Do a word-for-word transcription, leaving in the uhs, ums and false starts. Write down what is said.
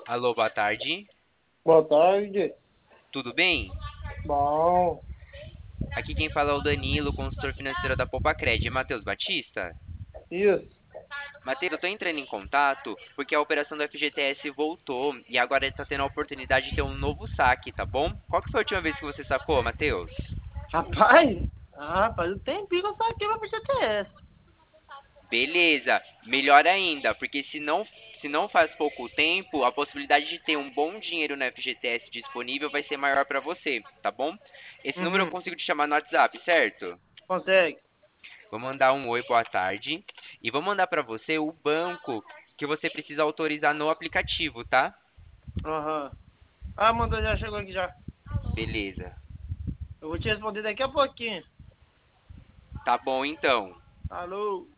Alô, boa tarde. Boa tarde. Tudo bem? Bom, Aqui quem fala é o Danilo, consultor financeiro da Poupacred. É Matheus Batista? isso. Matheus, eu tô entrando em contato porque a operação do F G T S voltou e agora está tendo a oportunidade de ter um novo saque, tá bom? Qual que foi a última vez que você sacou, Matheus? Rapaz, ah, faz um tempinho que eu saquei meu F G T S. Beleza, melhor ainda, porque se não, se não faz pouco tempo, a possibilidade de ter um bom dinheiro no F G T S disponível vai ser maior para você, tá bom? Esse número eu Uhum, consigo te chamar no WhatsApp, certo? consegue. Vou mandar um oi, boa tarde. E vou mandar para você o banco que você precisa autorizar no aplicativo, tá? Aham. Ah, mandou, já chegou aqui já. Beleza. Eu vou te responder daqui a pouquinho. Tá bom então. Alô?